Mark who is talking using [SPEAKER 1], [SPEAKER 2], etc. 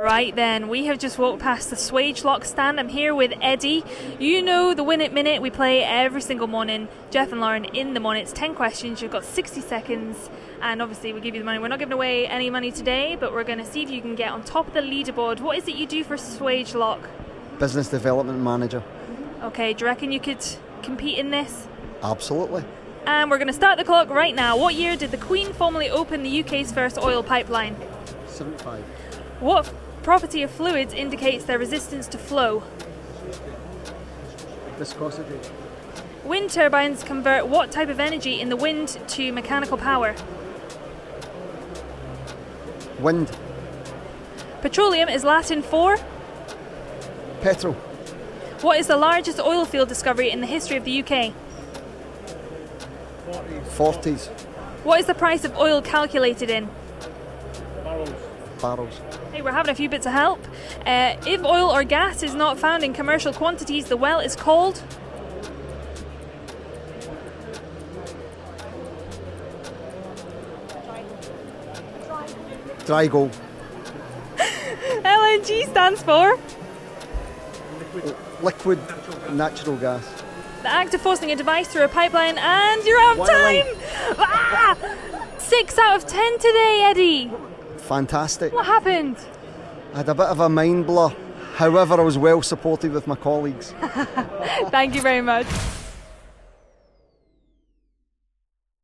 [SPEAKER 1] Right then, we have just walked past the Swagelok stand. I'm here with Eddie. You know the Win It Minute we play every single morning. Jeff and Lauren in the morning. It's 10 questions. You've got 60 seconds. And obviously we give you the money. We're not giving away any money today, but we're going to see if you can get on top of the leaderboard. What is it you do for Swagelok?
[SPEAKER 2] Business development manager.
[SPEAKER 1] Okay, do you reckon you could compete in this?
[SPEAKER 2] Absolutely.
[SPEAKER 1] And we're going to start the clock right now. What year did the Queen formally open the UK's first oil pipeline?
[SPEAKER 2] 75.
[SPEAKER 1] What property of fluids indicates their resistance to flow?
[SPEAKER 2] Viscosity.
[SPEAKER 1] Wind turbines convert what type of energy in the wind to mechanical power?
[SPEAKER 2] Wind.
[SPEAKER 1] Petroleum is Latin for?
[SPEAKER 2] Petrol.
[SPEAKER 1] What is the largest oil field discovery in the history of the UK?
[SPEAKER 2] 40s.
[SPEAKER 1] What is the price of oil calculated in?
[SPEAKER 2] Barrels.
[SPEAKER 1] Hey, we're having a few bits of help. If oil or gas is not found in commercial quantities, the well is called?
[SPEAKER 2] Dry goal.
[SPEAKER 1] LNG stands for?
[SPEAKER 2] Liquid natural gas.
[SPEAKER 1] The act of forcing a device through a pipeline, and you're out of time! Ah! 6 out of 10 today, Eddie.
[SPEAKER 2] Fantastic.
[SPEAKER 1] What happened?
[SPEAKER 2] I had a bit of a mind blur. However, I was well supported with my colleagues.
[SPEAKER 1] Thank you very much.